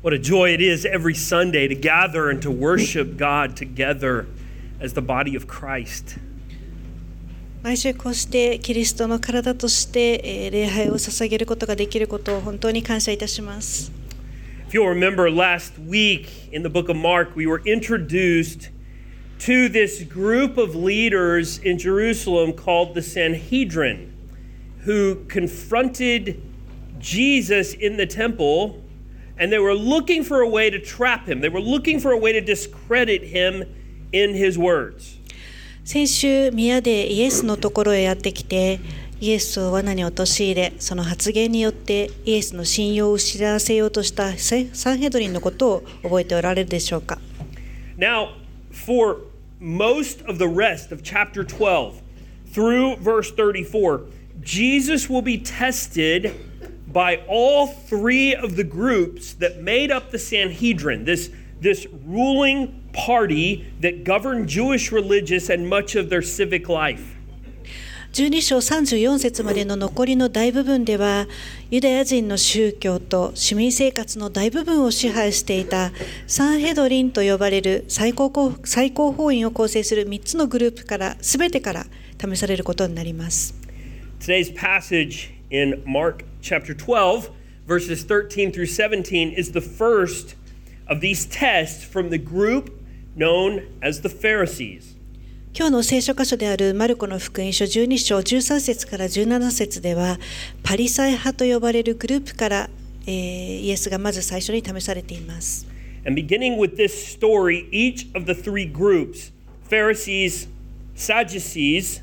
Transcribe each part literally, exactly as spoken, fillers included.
What a joy it is every Sunday to gather and to worship God together as the body of Christ. 毎週こうしてキリストの体として礼拝を捧げることができることを本当に感謝いたします。 If you'll remember last week in the book of Mark, we were introduced to this group of leaders in Jerusalem called the Sanhedrin, who confronted Jesus in the temple, and they were looking for a way to trap him. They were looking for a way to discredit him in his words. 先週宮でイエスのところへやってきて、イエスを罠に陥れ、その発言によってイエスの信用を失わせようとしたサンヘドリンのことを覚えておられるでしょうか。 Now, for most of the rest of chapter twelve through verse thirty-four, Jesus will be tested by all three of the groups that made up the Sanhedrin, this, this ruling party that governed Jewish religious and much of their civic life. じゅうに章さんじゅうよん節までの残りの大部分では、ユダヤ人の宗教と市民生活の大部分を支配していたサンヘドリンと呼ばれる最高最高法院を構成するみっつのグループから全てから試されることになります。 Today's passage in Mark chapter twelve, verses thirteen through seventeen, is the first of these tests from the group known as the Pharisees. 今日の聖書箇所であるマルコの福音書じゅうに章じゅうさん節からじゅうなな節では、パリサイ派と呼ばれるグループから、えー、イエスがまず最初に試されています。 And beginning with this story, each of the three groups, Pharisees, Sadducees,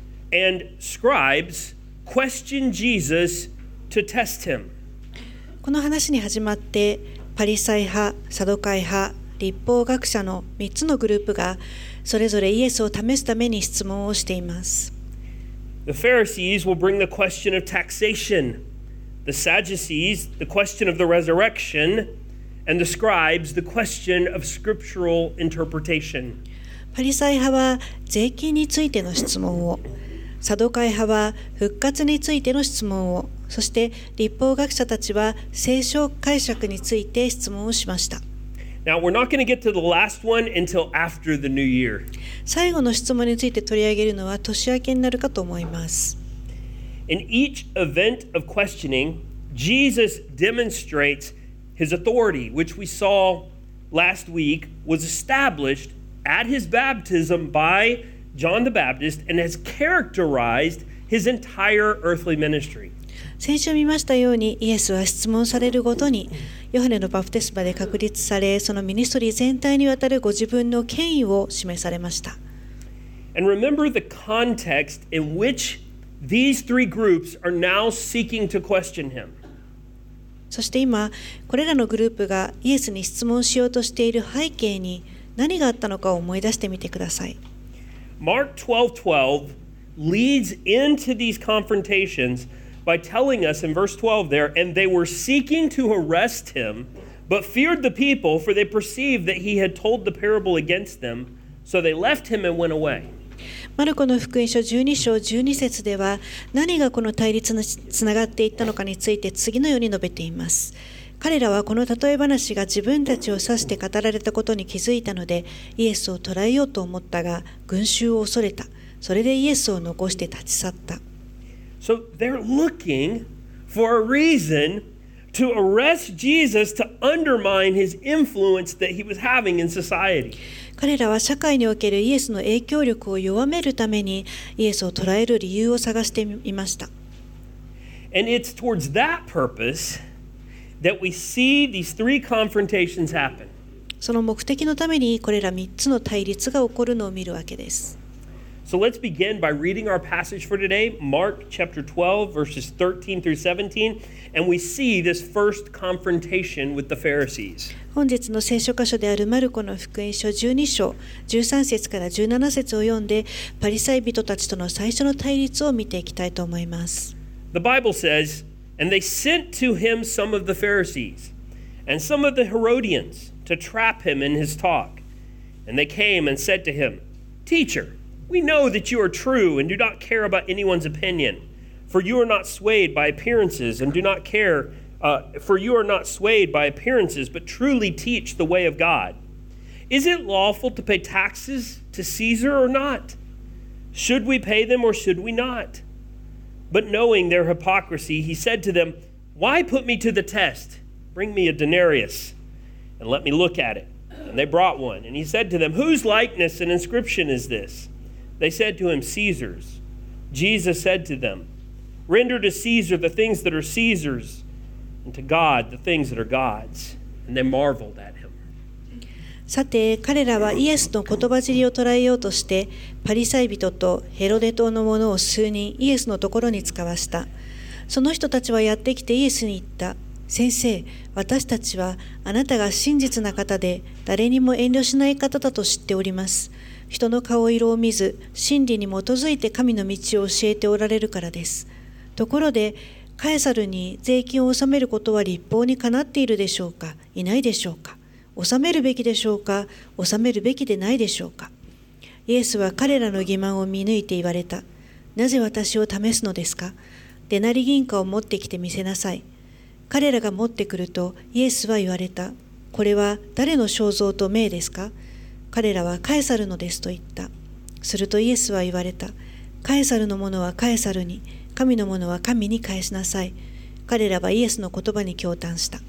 and scribes, question Jesus to test him. この話に始まって、パリサイ派、サドカイ派、律法学者のみっつのグループがそれぞれイエスを試すために質問をしています。 The Pharisees will bring the question of taxation, the Sadducees the question of the resurrection, and the scribes the question of scriptural interpretation. パリサイ派は税金についての質問を、サドカイ派は復活についての質問を、そして律法学者たちは聖書解釈について質問をしました。 Now, we're not going to get to the last one until after the new year. 最後の質問について取り上げるのは年明けになるかと思います。 In each event of questioning, Jesus demonstrates his authority, which we saw last week was established at his baptism by John the Baptist and has characterized his entire earthly ministry. 先週見ましたように、イエスは質問されるごとにヨハネのバプテスマで確立され、そのミニストリー全体にわたるご自分の権威を示されました。 And remember the context in which these three groups are now seeking to question him. そして今、これらのグループがイエスに質問しようとしている背景に何があったのかを思い出してみてください。 Mark twelve twelve leads into these confrontations by telling us in verse twelve there, and they were seeking to arrest him, but feared the people, for they perceived that he had told the parable against them, so they left him and went away. マルコの福音書じゅうに章じゅうに節では、何がこの対立につながっていったのかについて次のように述べています。彼らはこの例え話が自分たちを指して語られたことに気づいたので、イエスを捕らえようと思ったが、群衆を恐れた。それでイエスを残して立ち去った。 So they're looking for a reason to arrest Jesus to undermine his influence that he was having in society. 彼らは社会におけるイエスの影響力を弱めるためにイエスを捕らえる理由を探していました。 And it's towards that purpose that we see these three confrontations happen. その目的のためにこれらみっつの対立が起こるのを見るわけです。 So let's begin by reading our passage for today, Mark chapter twelve, verses thirteen through seventeen, and we see this first confrontation with the Pharisees. 本日の聖書箇所であるマルコの福音書じゅうに章じゅうさん節からじゅうなな節を読んで、パリサイ人たちとの最初の対立を見ていきたいと思います。 The Bible says, "And they sent to him some of the Pharisees and some of the Herodians to trap him in his talk. And they came and said to him, 'Teacher, we know that you are true and do not care about anyone's opinion, for you are not swayed by appearances and do not care Uh, for you are not swayed by appearances, but truly teach the way of God. Is it lawful to pay taxes to Caesar or not? Should we pay them or should we not? But knowing their hypocrisy, he said to them, Why put me to the test? Bring me a denarius and let me look at it. And they brought one. And he said to them, Whose likeness and inscription is this? They said to him, Caesar's. Jesus said to them, Render to Caesar the things that are Caesar's, and to God the things that are God's. And they marveled at him. さて彼らはイエスの言葉尻を捉えようとしてパリサイ人とヘロデ島の者を数人イエスのところに使わした。その人たちはやってきてイエスに言った。先生、私たちはあなたが真実な方で誰にも遠慮しない方だと知っております。人の顔色を見ず真理に基づいて神の道を教えておられるからです。ところでカエサルに税金を納めることは律法にかなっているでしょうか、いないでしょうか。納めるべきでしょうか、納めるべきでないでしょうか。イエスは彼らの欺瞞を見抜いて言われた。なぜ私を試すのですか。デナリ銀貨を持ってきて見せなさい。彼らが持ってくるとイエスは言われた。これは誰の肖像と名ですか。彼らはカエサルのですと言った。するとイエスは言われた。カエサルのものはカエサルに、神のものは神に返しなさい。彼らはイエスの言葉に驚嘆した。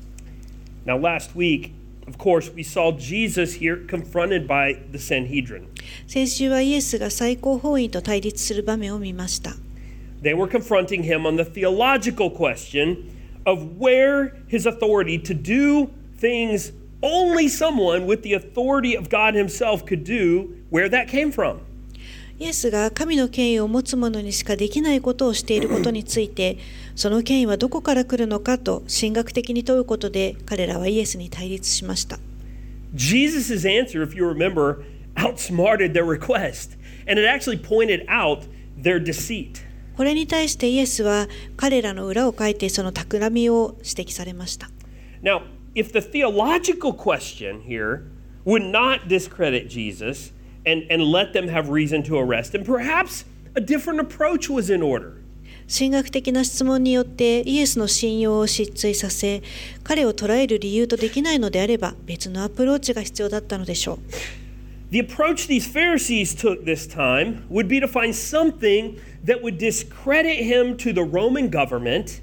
Now last week, of course, we saw Jesus here confronted by the Sanhedrin. 先週はイエスが最高法院と対立する場面を見ました。 They were confronting him on the theological question of where his authority to do things only someone with the authority of God himself could do, where that came from. イエスが神の権威を持つ者にしかできないことをしていることについて、その権威はどこから来るのかと神学的に問うことで彼らはイエスに対立しました。 Jesus' answer, if you remember, outsmarted their request, and it actually pointed out their deceit. これに対してイエスは彼らの裏をかいてその企みを指摘されました。 Now, if the theological question here would not discredit Jesus and, and let them have reason to arrest him, perhaps a different approach was in order. 神学的な質問によってイエスの信用を失墜させ、彼を捕らえる理由とできないのであれば別のアプローチが必要だったのでしょう。 The approach these Pharisees took this time would be to find something that would discredit him to the Roman government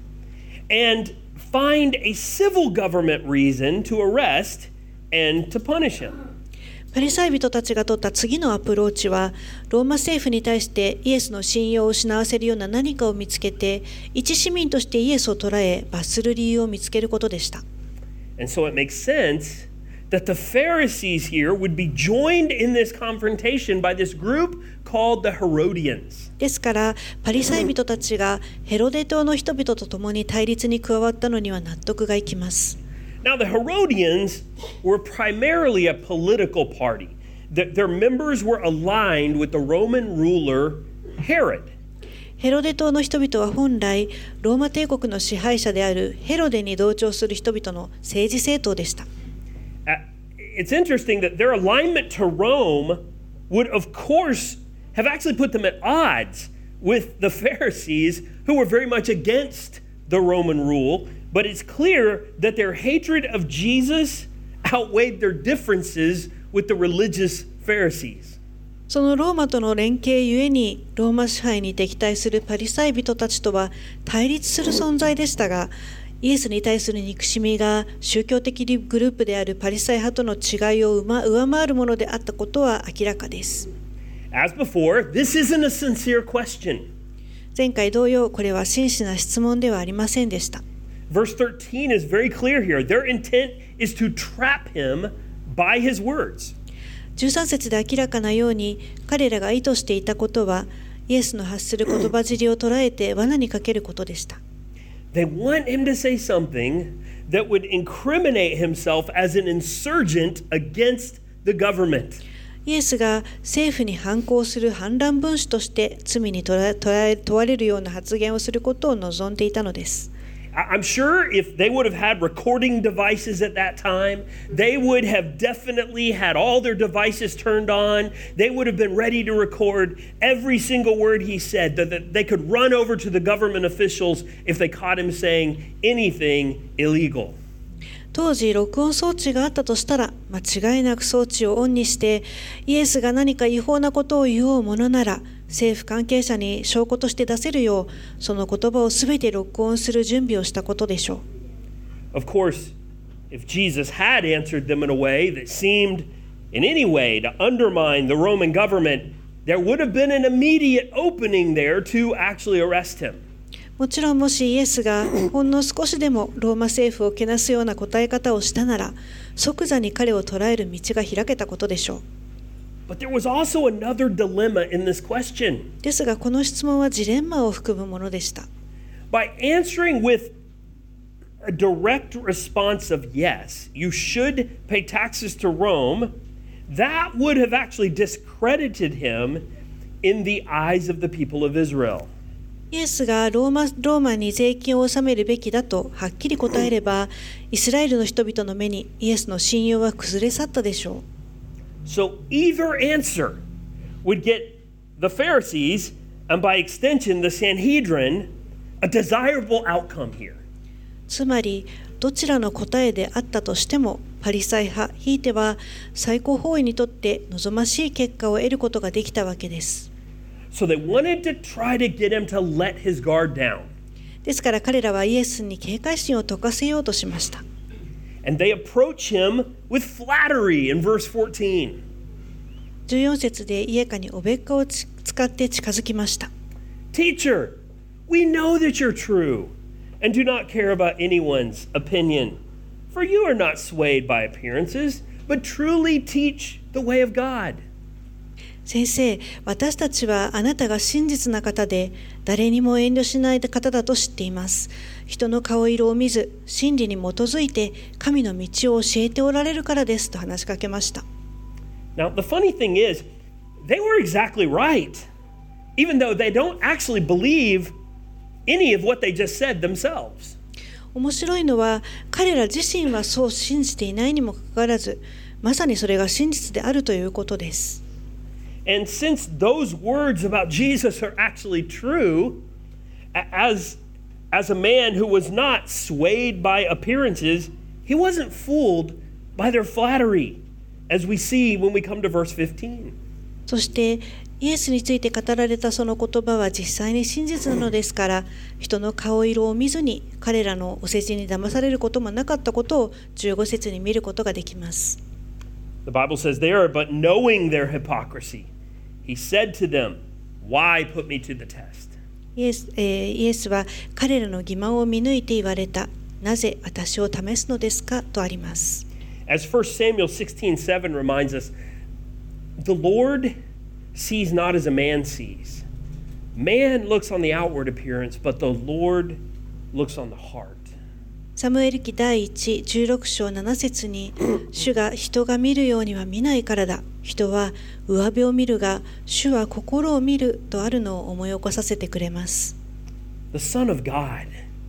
and find a civil government reason to arrest and to punish him. パリサイ人たちが取った次のアプローチは、ローマ政府に対してイエスの信用を失わせるような何かを見つけて、一市民としてイエスを捕らえ、罰する理由を見つけることでした。 And so it makes sense that the Pharisees here would be joined in this confrontation by this group called the Herodians. ですから、パリサイ人たちがヘロデ島の人々と共に対立に加わったのには納得がいきます。 Now, the Herodians were primarily a political party. Their members were aligned with the Roman ruler Herod. ヘロデ島の人々は本来、ローマ帝国の支配者であるヘロデに同調する人々の政治政党でした。 It's interesting that their alignment to Rome would, of course, have actually put them at odds with the Pharisees, who were very much against the Roman rule. But it's clear that their hatred of Jesus outweighed their differences with the religious Pharisees. そのローマとの連携ゆえに、ローマ支配に敵対するパリサイ人たちとは対立する存在でしたが、イエスに対する憎しみが宗教的グループであるパリサイ派との違いを上回るものであったことは明らかです。 As before, this isn't a sincere question. 前回同様、これは真摯な質問ではありませんでした。 Verse thirteen is very clear here. Their intent is to trap him by his words. じゅうさん節で明らかなように、彼らが意図していたことは、イエスの発する言葉尻を捉えて罠にかけることでした。 They want him to say something that would incriminate himself as an insurgent against the government. イエスが政府に反抗する反乱分子として罪に問われるような発言をすることを望んでいたのです。 I'm sure if they would have had recording devices at that time, they would have definitely had all their devices turned on. They would have been ready to record every single word he said, that they could run over to the government officials if they caught him saying anything illegal. 当時録音装置があったとしたら、間違いなく装置をオンにしてイエスが何か違法なことを言おうものなら、政府関係者に証拠として出せるよう、その言葉をすべて録音する準備をしたことでしょう。 Of course, if Jesus had answered them in a way that seemed in any way to undermine the Roman government, there would have been an immediate opening there to actually arrest him. もちろんもしイエスがほんの少しでもローマ政府をけなすような答え方をしたなら、即座に彼を捕らえる道が開けたことでしょう。 But there was also another dilemma in this question. ですがこの質問はジレンマを含むものでした。 By answering with a direct response of yes, you should pay taxes to Rome, that would have actually discredited him in the eyes of the people of Israel. イエスがローマ、ローマに税金を納めるべきだとはっきり答えれば、イスラエルの人々の目にイエスの信用は崩れ去ったでしょう。 So either answer would get the Pharisees, and by extension the Sanhedrin, a desirable outcome here. つまり、どちらの答えであったとしても、パリサイ派、ひいては最高法院にとって望ましい結果を得ることができたわけです。 So they wanted to try to get him to let his guard down. ですから彼らはイエスに警戒心を解かせようとしました。 And they approach him with flattery in verse fourteen. じゅうよん節でイエカにおべっかを使って近づきました。 Teacher, we know that you're true and do not care about anyone's opinion. For you are not swayed by appearances, but truly teach the way of God. 先生、私たちはあなたが真実な方で、誰にも遠慮しない方だと知っています。人の顔色を見ず、真理に基づいて神の道を教えておられるからですと話しかけました。 Now, the funny thing is, they were exactly right, even though they don't actually believe any of what they just said themselves. 面白いのは、彼ら自身はそう信じていないにもかかわらず、まさにそれが真実であるということです。 And since those words about Jesus are actually true, as, as a man who was not swayed by appearances, he wasn't fooled by their flattery, as we see when we come to verse fifteen. そしてイエスについて語られたその言葉は実際に真実なのですから、人の顔色を見ずに彼らのお世辞に騙されることもなかったことをじゅうご節に見ることができます。 The Bible says there, but knowing their hypocrisy, he said to them, "Why put me to the test?" イエス、えー、イエスは彼らの欺瞞を見抜いて言われた。なぜ私を試すのですかとあります。 As First Samuel sixteen seven reminds us, the Lord sees not as a man sees. Man looks on the outward appearance, but the Lord looks on the heart. サムエル記第一じゅうろく章なな節に、主が人が見るようには見ないからだ。人は上辺を見るが、主は心を見るとあるのを思い起こさせてくれます。 The Son of God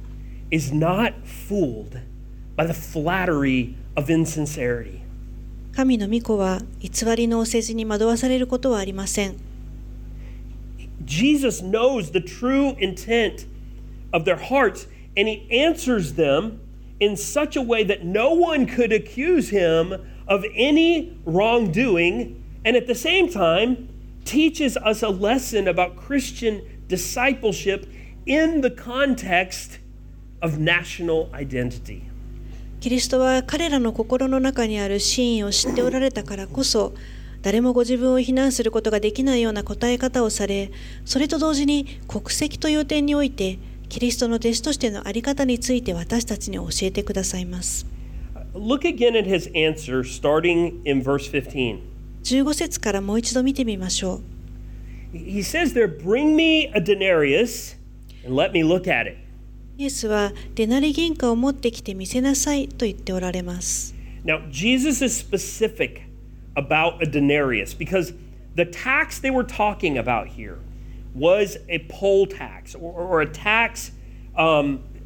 is not fooled by the flattery of insincerity. 神の御子は偽りのお世辞に惑わされることはありません。 Jesus knows the true intent of their hearts, and he answers them in such a way that no one could accuse him of any wrongdoing, and at the same time teaches us a lesson about Christian discipleship in the context of national identity. キリストは彼らの心の中にある真意を知っておられたからこそ、誰もご自分を非難することができないような答え方をされ、それと同時に国籍という点においてキリストの弟子としての在り方について私たちに教えてくださいます。 Look again at his answer starting in verse fifteen. じゅうご節からもう一度見てみましょう。 He says there, "Bring me a denarius and let me look at it." イエスはデナリ銀貨を持ってきて見せなさいと言っておられます。 Now, Jesus is specific about a denarius because the tax they were talking about here was a poll tax or, or a tax um,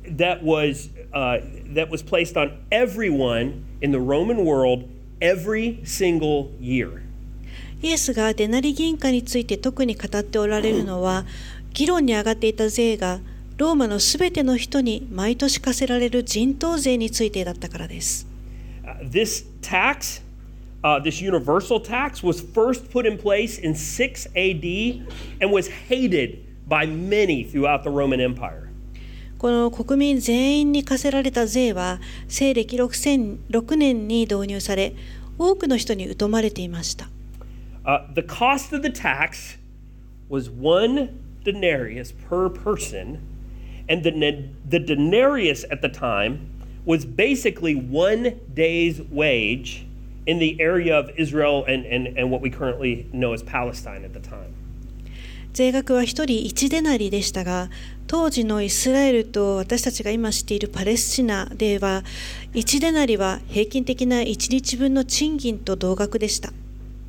that was uh, that was placed on everyone in the Roman world every single year. イエスがデナリ銀貨について特に語っておられるのは、議論に上がっていた税がローマのすべての人に毎年課せられる人頭税についてだったからです。 Uh, this tax, uh, this universal tax, was first put in place in six A D and was hated by many throughout the Roman Empire. この国民全員に課せられた税は西暦ろくせんろくねんに導入され、多くの人に疎まれていました。 Uh, the cost of the tax was one denarius per person, and the, the denarius at the time was basically one day's wage in the area of Israel and, and, and what we currently know as Palestine at the time. 税額は一人一デナリでしたが、当時のイスラエルと私たちが今知っているパレスチナでは、一デナリは平均的な一日分の賃金と同額でした。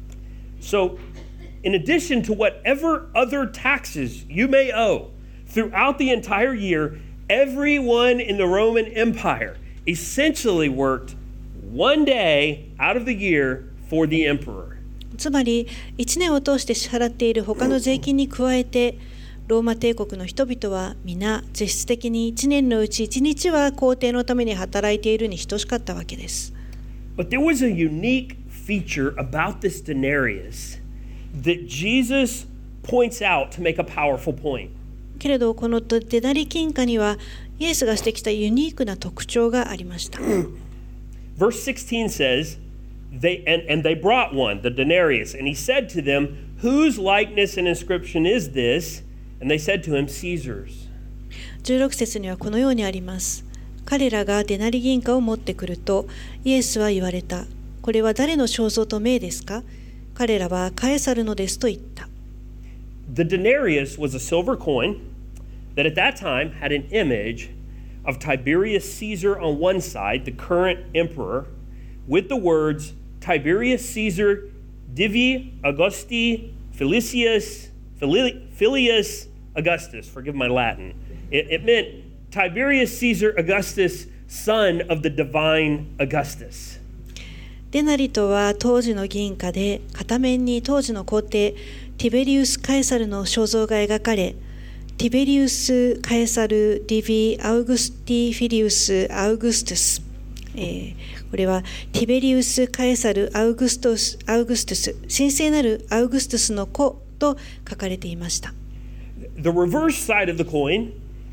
So, in addition to whatever other taxes you may owe throughout the entire year, everyone in the Roman Empire essentially worked one day out of the year for the emperor. つまり、いちねんを通して支払っている他の税金に加えて、ローマ帝国の人々は皆実質的にいちねんのうちいちにちは皇帝のために働いているに等しかったわけです。 But there was a unique feature about this denarius that Jesus points out to make a powerful point. けれどこのデナリ金貨にはイエスが指摘したユニークな特徴がありました。 Verse sixteen says, they, and, and they brought one, the denarius, and he said to them, whose likeness and inscription is this? And they said to him, Caesar's. じゅうろく節にはこのようにあります。彼らがデナリ銀貨を持ってくると、イエスは言われた。これは誰の肖像と名ですか？彼らはカエサルのですと言った。 The denarius was a silver coin that at that time had an image of Tiberius Caesar on one side, the current emperor, with the words Tiberius Caesar Divi Augusti Felicius Filius Augustus. Forgive my Latin. It, it meant Tiberius Caesar Augustus, son of the divine Augustus. デナリとは当時の銀貨で、片面に当時の皇帝ティベリウス・カエサルの肖像が描かれ、ティベリウス・カエサル・ディビ・アウグスティ・フィリウス・アウグストゥス、えー、これはティベリウス・カエサル・アウグストス・アウグストゥス、神聖なるアウグストゥスの子と書かれていました。 The reverse side of the coin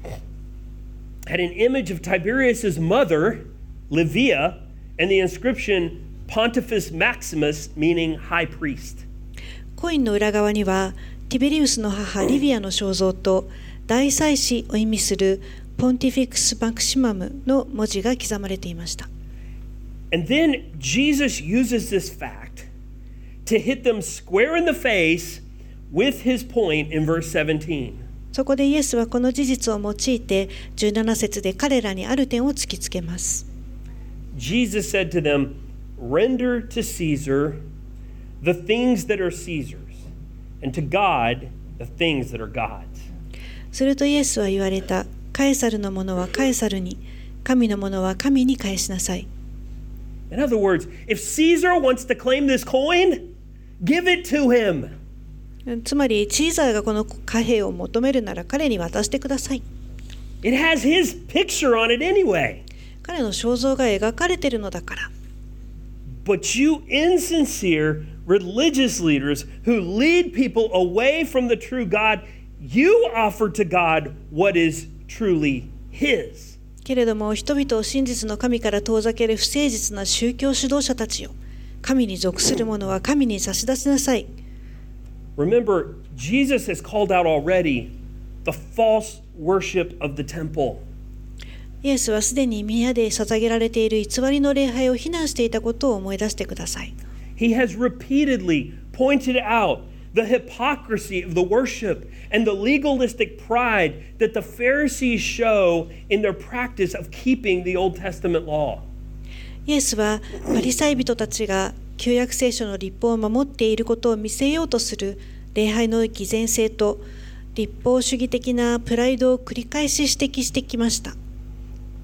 had an image of Tiberius's mother, Livia, and the inscription Pontifex Maximus, meaning high priest. コインの裏側にはティベリウスの母リビアの肖像と大祭司を意味するポンティフィクス・マクシマムの文字が刻まれていました。 And then Jesus uses this fact to hit them square in the face with his point in verse seventeen. そこでイエスはこの事実を用いてじゅうなな節で彼らにある点を突きつけます。 Jesus said to them, Render to Caesar the things that are Caesar's, and to God the things that are God's. するとイエスは言われた。カエサルのものはカエサルに、神のものは神に返しなさい。 In other words, if Caesar wants to claim this coin, give it to him. つまりチーザーがこの貨幣を求めるなら彼に渡してください。 It has his picture on it anyway. 彼の肖像が描かれているのだから。 But you insincere religious leaders who lead people away from the true God, you offer to God what is truly his. けれども人々を真実の神から遠ざける不誠実な宗教指導者たちよ。神に属するものは神に差し出しなさい。 Remember, Jesus has called out already the false worship of the temple. イエスはすでに宮で捧げられている偽りの礼拝を非難していたことを思い出してください。 He has repeatedly pointed out the hypocrisy of the worship and the legalistic pride that the Pharisees show in their practice of keeping the Old Testament law. イエスはパリサイ人たちが旧約聖書の律法を守っていることを見せようとする礼拝の偽善性と律法主義的なプライドを繰り返し指摘してきました。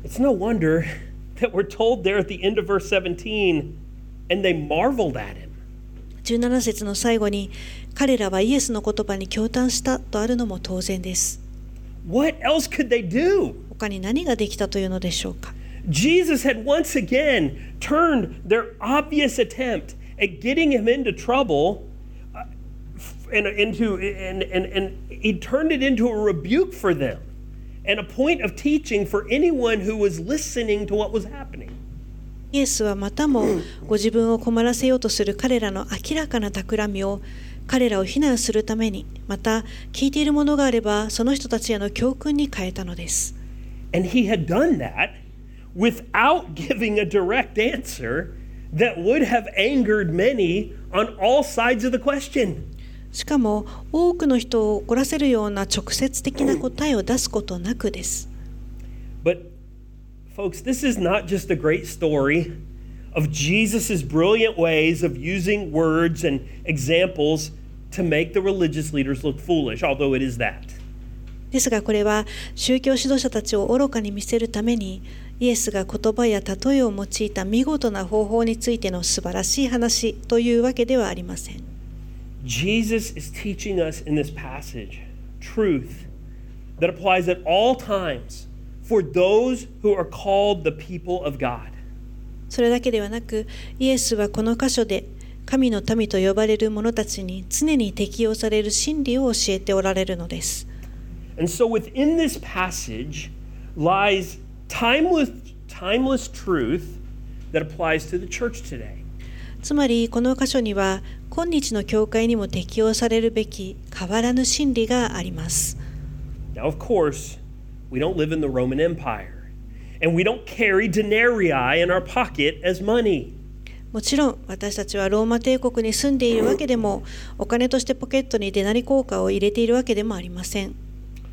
It's no wonder that we're told there at the end of verse seventeen, and they marveled at him. じゅうなな節の最後に彼らはイエスの言葉に驚嘆したとあるのも当然です。 What else could they do? 他に何ができたというのでしょうか。 Jesus had once again turned their obvious attempt at getting him into trouble uh, and into and, and, and he turned it into a rebuke for them and a point of teaching for anyone who was listening to what was happening. イエスはまたもご自分を困らせようとする彼らの明らかな企みを彼らを非難するために、また聞いているものがあればその人たちへの教訓に変えたのです。 And he had done that without giving a direct answer that would have angered many on all sides of the question. しかも多くの人を怒らせるような直接的な答えを出すことなくです。 But folks, this is not just a great story of Jesus' brilliant ways of using words and examples to make the religious leaders look foolish, although it is that. ですがこれは宗教指導者たちを愚かに見せるためにイエスが言葉や例えを用いた見事な方法についての素晴らしい話というわけではありません。 Jesus is teaching us in this passage truth that applies at all times for those who are called the people of God. それだけではなく、イエスはこの箇所で神の民と呼ばれる者たちに常に適用される真理を教えておられるのです。 And so within this passage lies timeless, timeless truth that applies to the church today. つまりこの箇所には今日の教会にも適用されるべき変わらぬ真理があります。 Now, of course, we don't live in the Roman Empire, and we don't carry denarii in our pocket as money. もちろん私たちはローマ帝国に住んでいるわけでも、お金としてポケットにデナリ硬貨を入れているわけでもありません。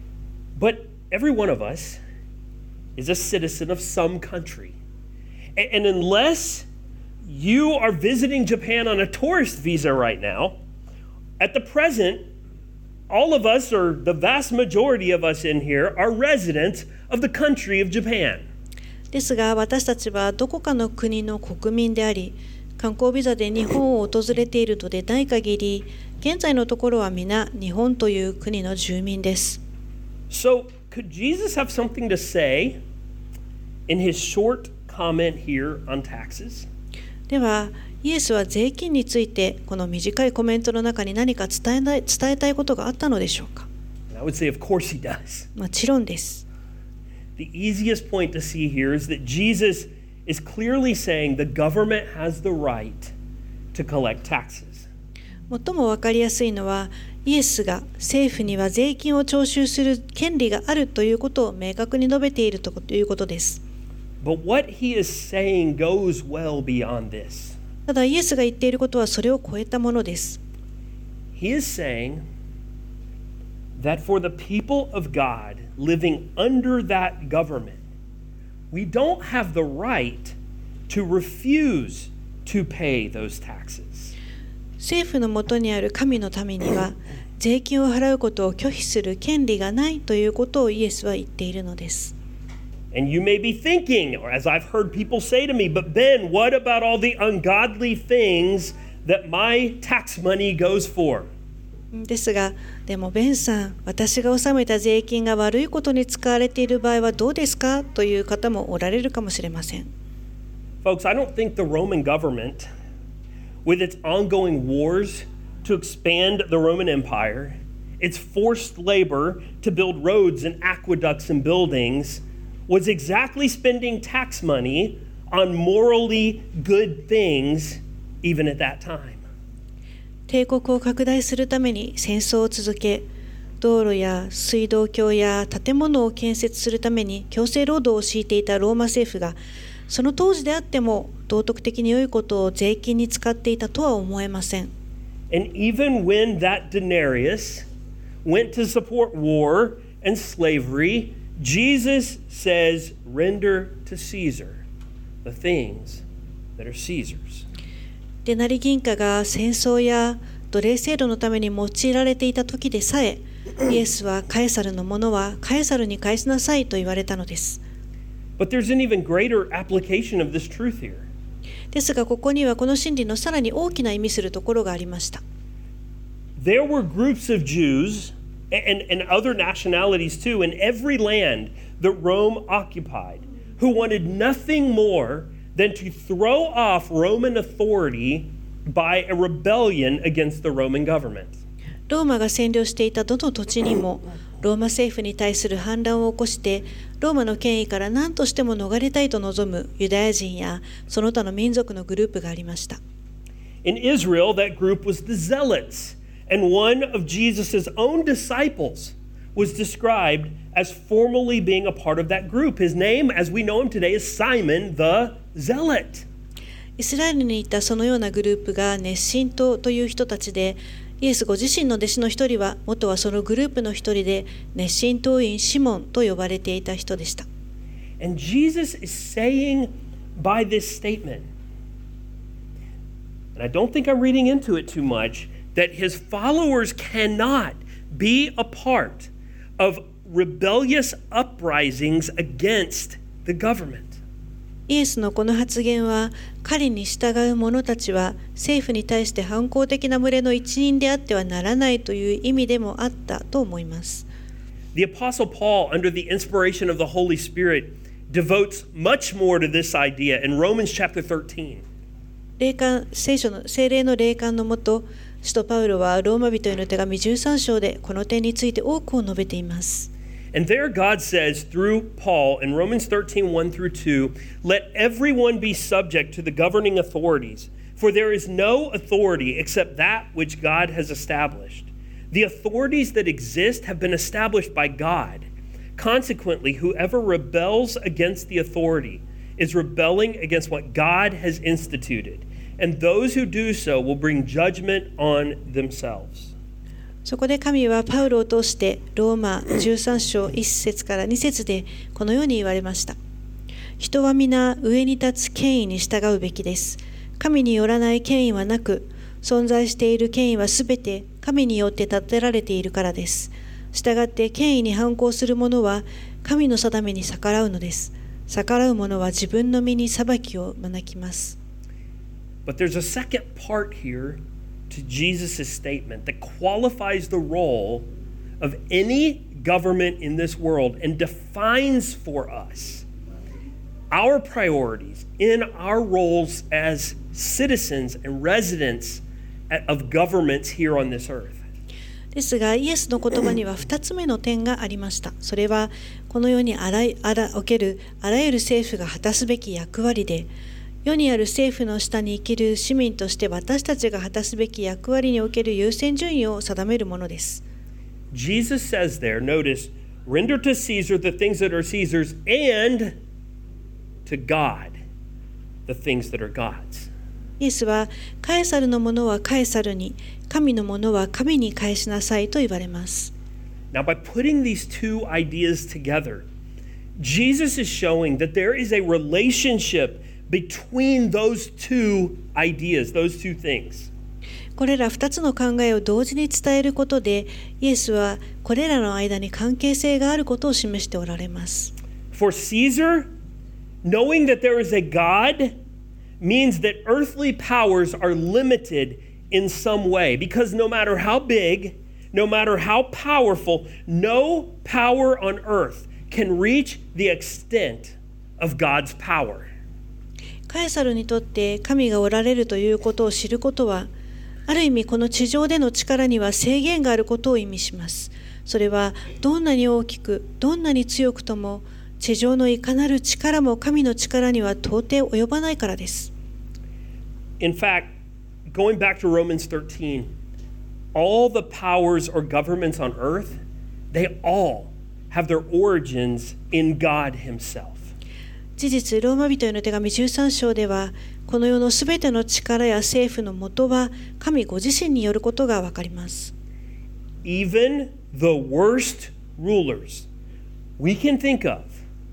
But every one of us is a citizen of some country. And unless you are visiting Japan on a tourist visa right now, at the present, all of us, or the vast majority of us in here, are residents of the country of Japan. ですが私たちはどこかの国の国民であり、観光ビザで日本を訪れているのでない限り、現在のところは皆日本という国の住民です。 So, could Jesus have something to say in his short comment here on taxes? では、イエスは税金についてこの短いコメントの中に何か伝えない、伝えたいことがあったのでしょうか。 I would say, of course he does. もちろんです。 The easiest point to see here is that Jesus is clearly saying the government has the right to collect taxes. 最も分かりやすいのは、イエスが政府には税金を徴収する権利があるということを明確に述べているということです。 But what he is saying goes well beyond this. ただイエスが言っていることはそれを超えたものです。 He is saying that for the people of God living under that government, we don't have the right to refuse to pay those taxes. 政府の下にある神の民には税金を払うことを拒否する権利がないということをイエスは言っているのです。 And you may be thinking, or as I've heard people say to me, but Ben, what about all the ungodly things that my tax money goes for? ですが、でもベンさん、私が納めた税金が悪いことに使われている場合はどうですかという方もおられるかもしれません。 Folks, I don't think the Roman government, with its ongoing wars to expand the Roman Empire, its forced labor to build roads and aqueducts and buildings, was exactly spending tax money on morally good things even at that time. 帝国を拡大するために戦争を続け、道路や水道橋や建物を建設するために強制労働を強いていたローマ政府が、その当時であっても道徳的に良いことを税金に使っていたとは思えません。 And even when that denarius went to support war and slavery, Jesus says, render to Caesar the things that are Caesar's. デナリ銀貨が戦争や奴隷制度のために用いられていた時でさえ、イエスはカエサルのものはカエサルに返しなさいと言われたのです。 But there's an even greater application of this truth here. ですがここにはこの真理のさらに大きな意味するところがありました。 There were groups of Jews and, and other nationalities too in every land that Rome occupied who wanted nothing more than to throw off Roman authority by a rebellion against the Roman government. ローマが占領していたどの土地にもローマ政府に対する反乱を起こしてローマの権威から何としても逃れたいと望むユダヤ人やその他の民族のグループがありました。 In Israel, that group was the Zealots, and one of Jesus' own disciples was described as formerly being a part of that group. His name, as we know him today, is Simon the Zealot. イスラエルにいたそのようなグループが熱心党という人たちで、イエスご自身の弟子の一人は元はそのグループの一人で熱心党員シモンと呼ばれていた人でした。 And Jesus is saying by this statement, and I don't think I'm reading into it too much, that his followers cannot be a part of rebellious uprisings against the government. イエスのこの発言は彼に従う者たちは政府に対して反抗的な群れの一員であってはならないという意味でもあったと思います。 The Apostle Paul, under the inspiration of the Holy Spirit, devotes much more to this idea in Romans chapter thirteen. 霊感聖書の聖霊の霊感のもと、使徒パウロはローマ人への手紙じゅうさん章でこの点について多くを述べています。 And there God says through Paul in Romans thirteen, one through two, let everyone be subject to the governing authorities, for there is no authority except that which God has established. The authorities that exist have been established by God. Consequently, whoever rebels against the authority is rebelling against what God has instituted, and those who do so will bring judgment on themselves. そこで神はパウロを通してローマじゅうさん章いち節からに節でこのように言われました。人は皆上に立つ権威に従うべきです。神によらない権威はなく、存在している権威はすべて神によって立てられているからです。したがって権威に反抗する者は神の定めに逆らうのです。逆らう者は自分の身に裁きを招きます。 But there's a second part here to Jesus' statement that qualifies the role of any government in this world and defines for us our priorities in our roles as citizens and residents of governments here on this earth. ですがイエスの言葉にはふたつめの点がありました。それはこの世にあらあらおけるあらゆる政府が果たすべき役割で、世にある政府の下に生きる市民として私たちが果たすべき役割における優先順位を定めるものです。 Jesus says there, notice, render to Caesar the things that are Caesar's and to God the things that are God's. イエスはカエサルのものはカエサルに、神のものは神に返しなさいと言われます。 Now, by putting these two ideas together, Jesus is showing that there is a relationship between those two ideas, those two things. これらふたつの考えを同時に伝えることで、イエスはこれらの間に関係性があることを示しておられます。 For Caesar, knowing that there is a God means that earthly powers are limited in some way, because no matter how big, no matter how powerful, no power on earth can reach the extent of God's power. カエサルにとって神がおられるということを知ることは、ある意味この地上での力には制限があることを意味します。それはどんなに大きく、どんなに強くとも、地上のいかなる力も神の力には到底及ばないからです。 In fact, going back to Romans thirteen, all the powers or governments on earth, they all have their origins in God Himself. 事実、ローマ人への手紙じゅうさん章では、この世のすべての力や政府の元は神ご自身によることがわかります。 Even the worst rulers we can think of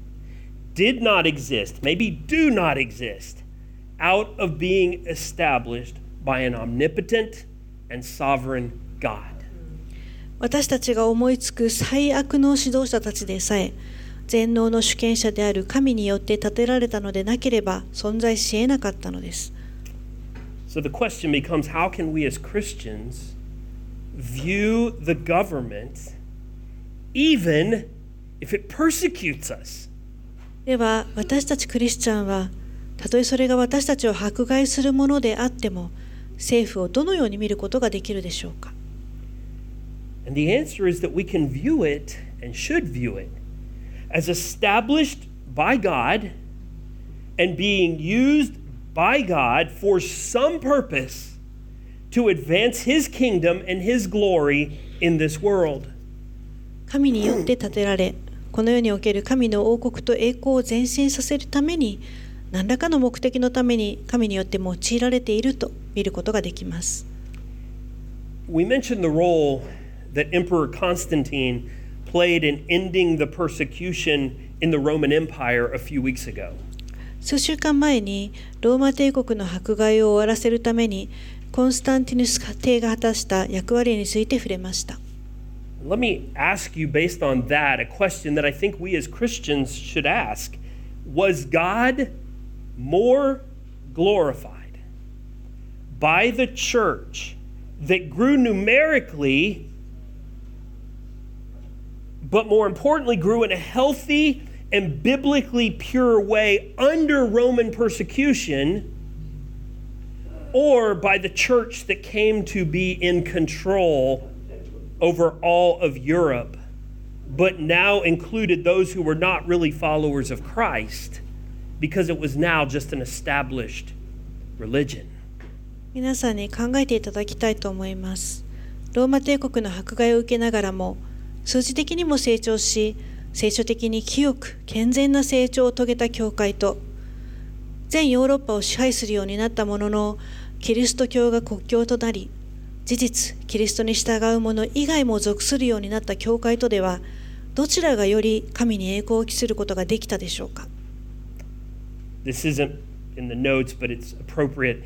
did not exist, maybe do not exist, out of being established by an omnipotent and sovereign God. 私たちが思いつく最悪の指導者たちでさえ、 全能の主権者である神によって建てられたのでなければ存在し得なかったのです。 So the question becomes, how can we as Christians view the government even if it persecutes us? では私たちクリスチャンはたとえそれが私たちを迫害するものであっても政府をどのように見ることができるでしょうか。 And the answer is that we can view it and should view it as established by God and being used by God for some purpose to advance His kingdom and His glory in this world. 神によって建てられ、この世における神の王国と栄光を前進させるために、何らかの目的のために神によって用いられていると見ることができます。 We mentioned the role that Emperor Constantine played in ending the persecution in the Roman Empire a few weeks ago. 数週間前にローマ帝国の迫害を終わらせるためにコンスタンティヌス帝が果たした役割について触れました。 Let me ask you, based on that, a question that I think we as Christians should ask. Was God more glorified by the church that grew numerically, but more importantly, grew in a healthy and biblically pure way under Roman persecution, or by the church that came to be in control over all of Europe, but now included those who were not really followers of Christ, because it was now just an established religion? 皆さんに考えていただきたいと思います。ローマ帝国の迫害を受けながらも、数字的にも成長し、聖書的に清く健全な成長を遂げた教会と、全ヨーロッパを支配するようになったものの、キリスト教が国教となり、事実キリストに従う者以外も属するようになった教会とでは、どちらがより神に栄光を期することができたでしょうか。 This isn't in the notes, but it's appropriate.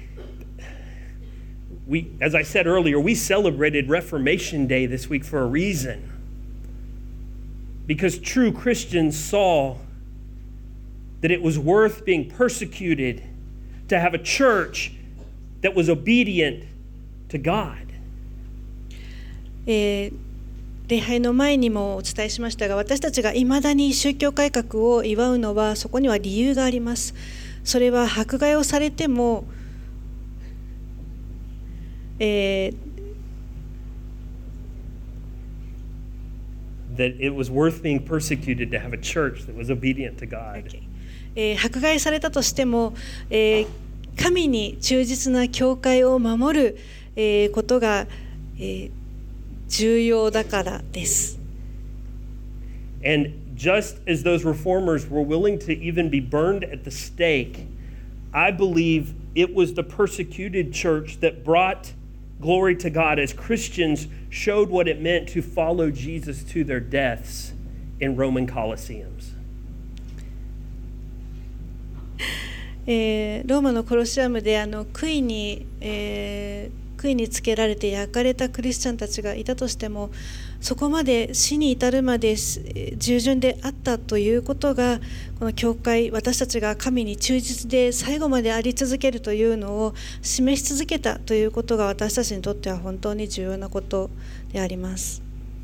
We, as I said earlier, we celebrated Reformation Day this week for a reason. Because true Christians saw that it was worth being persecuted to have a church that was obedient to God. えー、礼拝の前にもお伝えしましたが、私たちがいまだに宗教改革を祝うのはそこには理由があります。それは迫害をされても、えー、 that it was worth being persecuted to have a church that was obedient to God. Okay. えー、迫害されたとしても、えー、神に忠実な教会を守る、えー、ことが、えー、重要だからです。 And just as those reformers were willing to even be burned at the stake, I believe it was the persecuted church that brought glory to God as Christians showed what it meant to follow Jesus to their deaths in Roman Colosseums. えー、ローマのコロシアムであの杭に、えー、杭につけられて焼かれたクリスチャンたちがいたとしても、そこまで死に至るまで従順であったということが、この教会、私たちが神に忠実で最後まであり続けるというのを示し続けたということが、私たちにとっては本当に重要なことであります。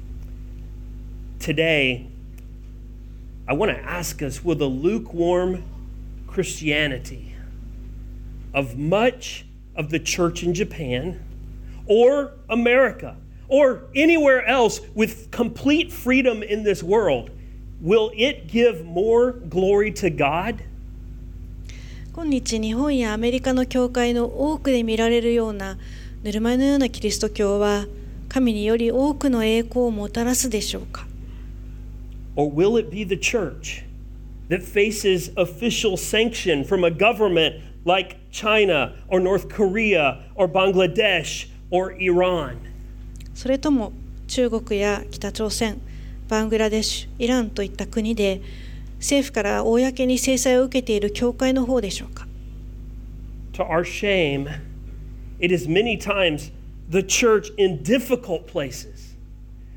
Today, I want to ask us, will the lukewarm Christianity of much of the church in Japan or America or anywhere else with complete freedom in this world, will it give more glory to God? 今日日本やアメリカの教会の多くで見られるようなぬるま湯のようなキリスト教は、神により多くの栄光をもたらすでしょうか。 Or will it be the church that faces official sanction from a government like China or North Korea or Bangladesh or Iran? それとも中国や北朝鮮、バングラデシュ、イランといった国で政府から公に制裁を受けている教会の方でしょうか。 To our shame, it is many times the church in difficult places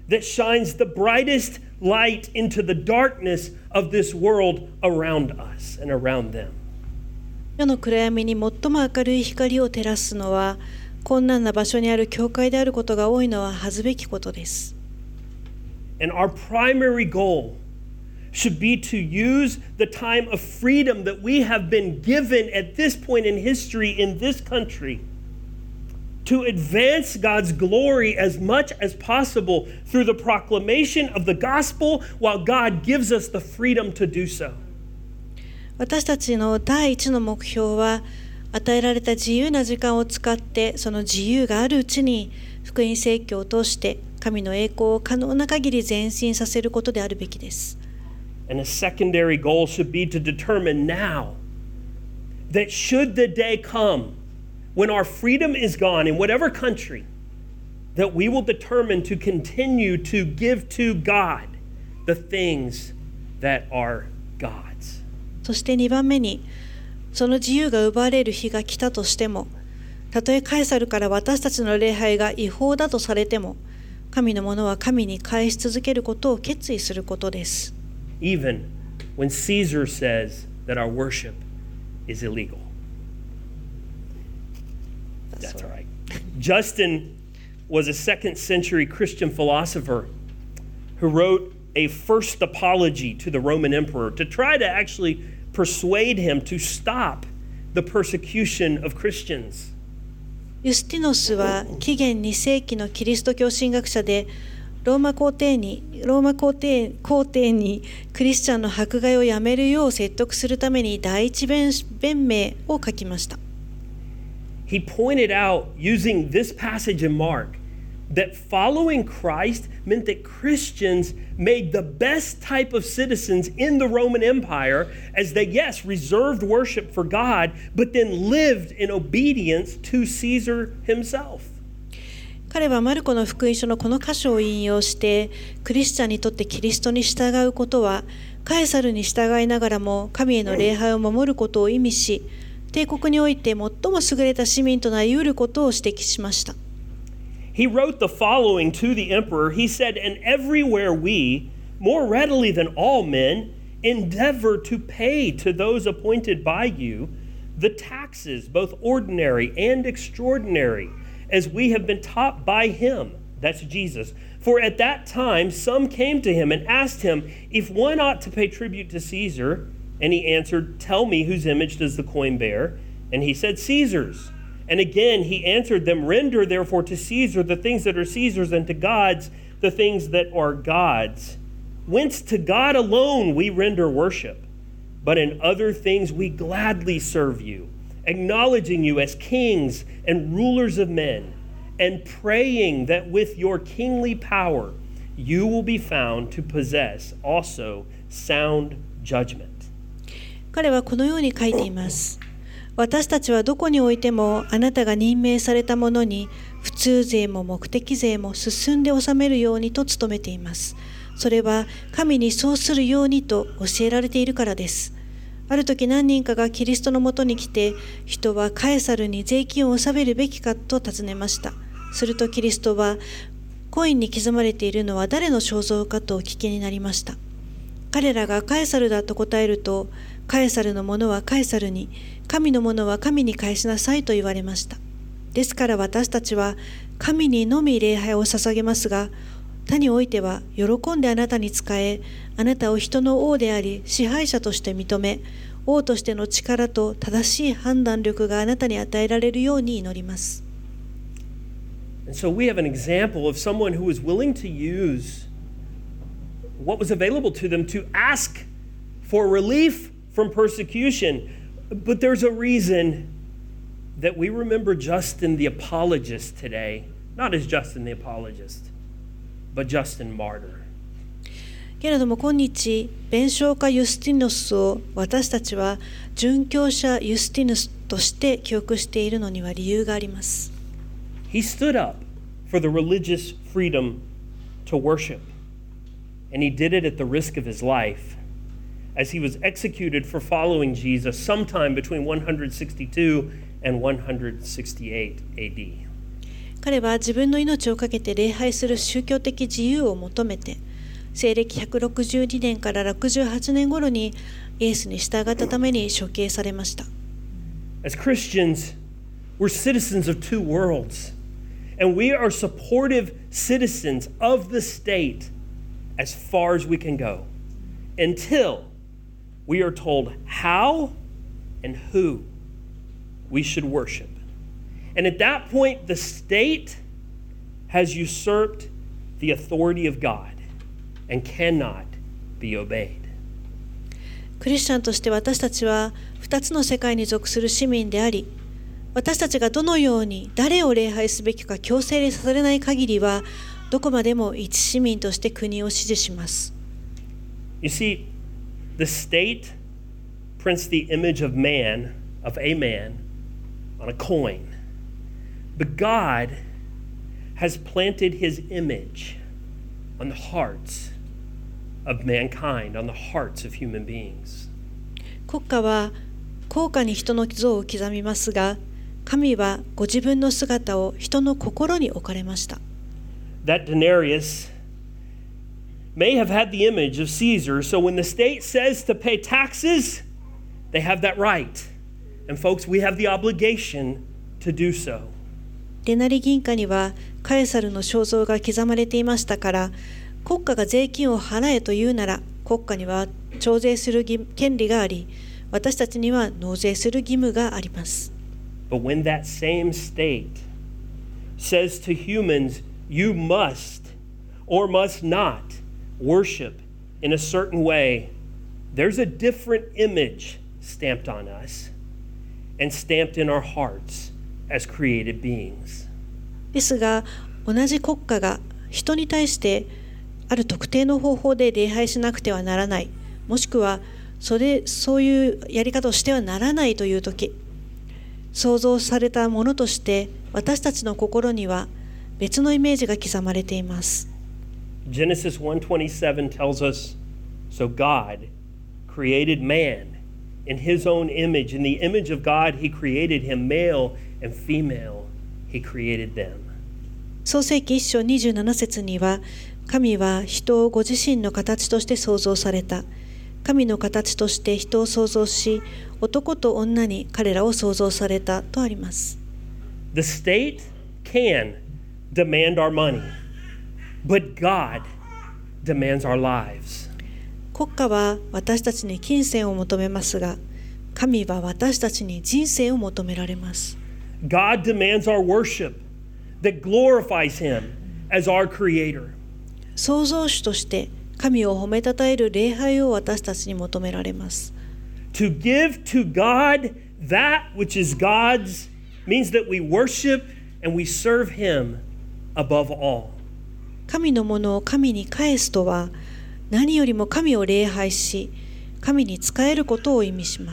that shines the brightest light into the darkness of this world around us and around them. 世の暗闇に最も明るい光を照らすのは、困難な場所にある教会であることが多いのは恥ずべきことです。 And our primary goal should be to use the time of freedom that we have been given at this point in history in this country to advance God's glory as much as possible through the proclamation of the gospel while God gives us the freedom to do so. 私たちの第一の目標は、与えられた自由な時間を使って、その自由があるうちに福音説教を通して神の栄光を可能な限り前進させることであるべきです。 And a secondary goal should be to determine now that should the day come when our freedom is gone in whatever country, that we will determine to continue to give to God the things that are God's. そしてにばんめに、その自由が奪われる日が来たとしても、たとえカエサルから私たちの礼拝が違法だとされても、神のものは神に返し続けることを決意することです。 Even when Caesar says that our worship is illegal. That's, That's all right. Justin was a second century Christian philosopher who wrote a first apology to the Roman emperor to try to actually persuade him to stop the persecution of Christians. ユスティノスは紀元に世紀のキリスト教神学者で、ローマ皇帝にローマ皇帝皇帝にクリスチャンの迫害をやめるよう説得するために第一弁明を書きました。 He pointed out, using this passage in Mark, that following Christ meant that Christians made the best type of citizens in the Roman Empire as they, yes, reserved worship for God, but then lived in obedience to Caesar himself. 彼はマルコの福音書のこの箇所を引用して、クリスチャンにとってキリストに従うことは、カエサルに従いながらも神への礼拝を守ることを意味し、帝国において最も優れた市民となり得ることを指摘しました。 He wrote the following to the emperor. He said, "And everywhere we, more readily than all men, endeavor to pay to those appointed by you the taxes, both ordinary and extraordinary, as we have been taught by him," that's Jesus. "For at that time some came to him and asked him if one ought to pay tribute to Caesar. And he answered, 'Tell me, whose image does the coin bear?' And he said, 'Caesar's.' And again he answered them, 'Render therefore to Caesar the things that are Caesar's, and to God's the things that are God's. Whence to God alone we render worship. But in other things we gladly serve you, acknowledging you as kings and rulers of men, and praying that with your kingly power you will be found to possess also sound judgment.'" 彼はこのように書いています。私たちはどこにおいてもあなたが任命されたものに普通税も目的税も進んで納めるようにと努めています。それは神にそうするようにと教えられているからです。ある時何人かがキリストのもとに来て、人はカエサルに税金を納めるべきかと尋ねました。するとキリストは、コインに刻まれているのは誰の肖像かとお聞きになりました。彼らがカエサルだと答えると、カエサルのものはカエサルに、神のものは神に返しなさいと言われました。ですから私たちは神にのみ礼拝を捧げますが、他においては喜んであなたに仕え、あなたを人の王であり支配者として認め、王としての力と正しい判断力があなたに与えられるように祈ります。 And so we have an example of someone who was willing to use what was available to them to ask for relief from persecution. But there's a reason that we remember Justin the apologist today, not as Justin the apologist, but Justin martyr. けれども今日、弁償家ユスティノスを私たちは殉教者ユスティノスとして記憶しているのには理由があります。 He stood up for the religious freedom to worship, and he did it at the risk of his life, as he was executed for following Jesus sometime between one sixty-two and one sixty-eight A D. 彼は自分の命を懸けて礼拝する宗教的自由を求めて、西暦ひゃくろくじゅうにねんからろくじゅうはちねん頃にイエスに従ったために処刑されました。 As Christians, we're citizens of two worlds, and we are supportive citizens of the state as far as we can go, until we are told how and who we should worship. And at that point, the state has usurped the authority of God and cannot be obeyed. クリスチャンとして私たちは二つの世界に属する市民であり、私たちがどのように誰を礼拝すべきか強制されない限りは、どこまでも一市民として国を支持します。 You see, the state prints the image of man, of a man, on a coin. But God has planted his image on the hearts of mankind, on the hearts of human beings. 国家は硬貨に人の像を刻みますが、神はご自分の姿を人の心に置かれました。 That denarius may have had the image of Caesar, so when the state says to pay taxes, they have that right. And folks, we have the obligation to do so. デナリ銀貨にはカエサルの肖像が刻まれていましたから、国家が税金を払えというなら、国家には徴税する権利があり、私たちには納税する義務があります。 But when that same state says to humans, you must or must not worship in a certain way, there's a different image stamped on us and stamped in our hearts as created beings. ですが、同じ国家が人に対してある特定の方法で礼拝しなくてはならない、もしくはそれそういうやり方をしてはならないというとき、創造されたものとして私たちの心には別のイメージが刻まれています。 Genesis one twenty-seven tells us, so God created man in his own image. In the image of God, he created him, male and female, he created them. 創世記一章にじゅうなな節には、神は人をご自身の形として創造された。神の形として人を創造し、男と女に彼らを創造されたとあります。 The state can demand our money, but God demands our lives. 国家は私たちに金銭を求めますが、神は私たちに人生を求められます。 God demands our worship that glorifies him as our creator. 創造主として神を褒めたたえる礼拝を私たちに求められます。 To give to God that which is God's means that we worship and we serve him above all. 神のものを神に返すとは、何よりも神を礼拝し、神に仕えることを意味します。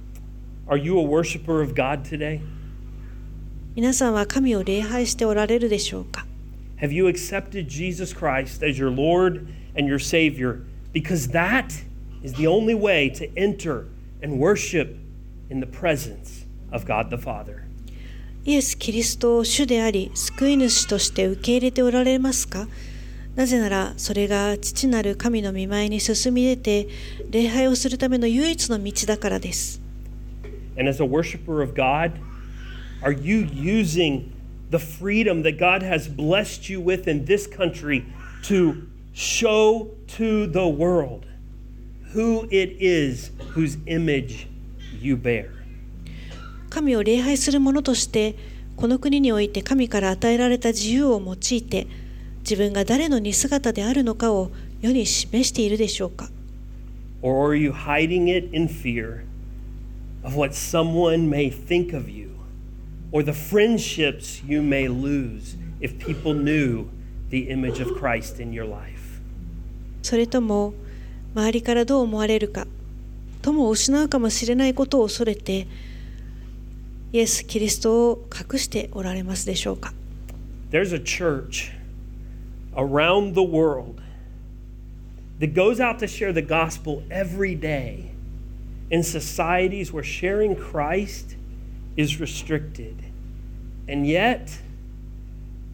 Are you a worshiper of God today? 皆さんは神を礼拝しておられるでしょうか？ Have you accepted Jesus Christ as your Lord and your Savior? Because that is the only way to enter and worship in the presence of God the Father. イエス・キリストを主であり、救い主として受け入れておられますか？なぜなら、それが父なる神の御前に進み出て、礼拝をするための唯一の道だからです。 And as a worshiper of God, are you using the freedom that God has blessed you with in this country to show to the world who it is whose image you bear? 神を礼拝する者として、この国において神から与えられた自由を用いて、自分が誰の似姿であるのかを世に示しているでしょうか？ Or are you hiding it in fear of what someone may think of you, or the friendships you may lose if people knew the image of Christ in your life? それとも、周りからどう思われるか、友を失うかもしれないことを恐れて、イエス・キリストを隠しておられますでしょうか？ There's a church around the world that goes out to share the gospel every day in societies where sharing Christ is restricted. And yet,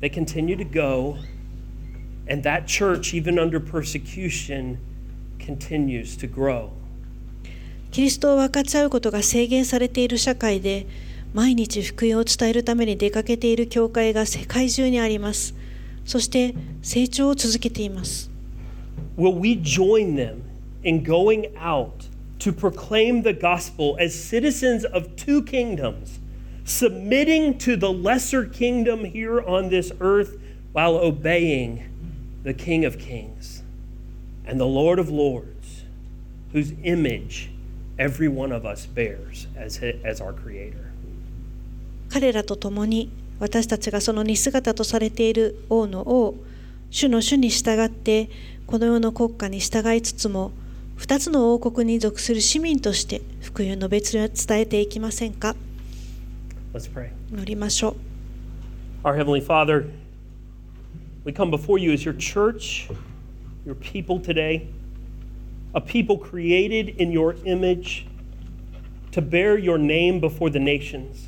they continue to go, and that church, even under persecution, continues to grow. キリストを分かち合うことが制限されている社会で、毎日福音を伝えるために出かけている教会が世界中にあります。そして成長を続けています。 Will we join them in going out to proclaim the gospel as citizens of two kingdoms, submitting to the lesser kingdom here on this earth while obeying the King of Kings and the Lord of Lords, whose image every one of us bears as, as our Creator. 彼らと共に私たちがその似姿とされている王の王、主の主に従ってこの世の国家に従いつつも、二つの王国に属する市民として福音の別に伝えていきませんか。 Let's pray. 祈りましょう。 Our Heavenly Father, we come before you as your church, your people today, a people created in your image to bear your name before the nations.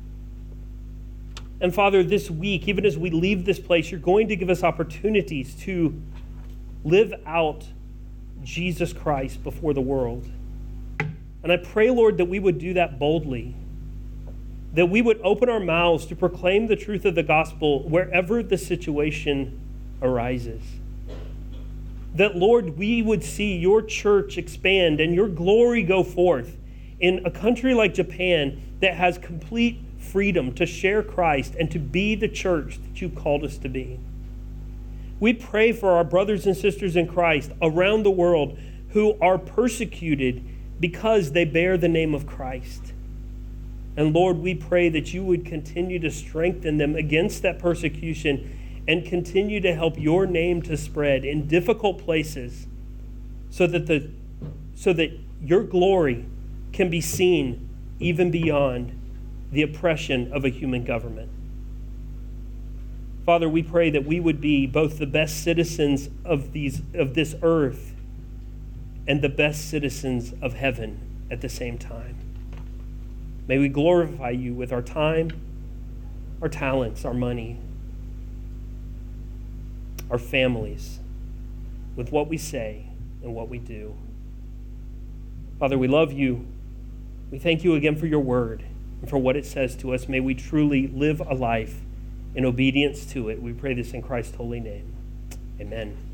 And Father, this week, even as we leave this place, you're going to give us opportunities to live out Jesus Christ before the world. And I pray, Lord, that we would do that boldly, that we would open our mouths to proclaim the truth of the gospel wherever the situation arises. That, Lord, we would see your church expand and your glory go forth in a country like Japan that has complete freedom to share Christ and to be the church that you called us to be. We pray for our brothers and sisters in Christ around the world who are persecuted because they bear the name of Christ. And Lord, we pray that you would continue to strengthen them against that persecution and continue to help your name to spread in difficult places so that the so that your glory can be seen even beyond the oppression of a human government. Father, we pray that we would be both the best citizens of these of this earth and the best citizens of heaven at the same time. May we glorify you with our time, our talents, our money, our families, with what we say and what we do. Father, we love you. We thank you again for your word and for what it says to us. May we truly live a life in obedience to it. We pray this in Christ's holy name. Amen.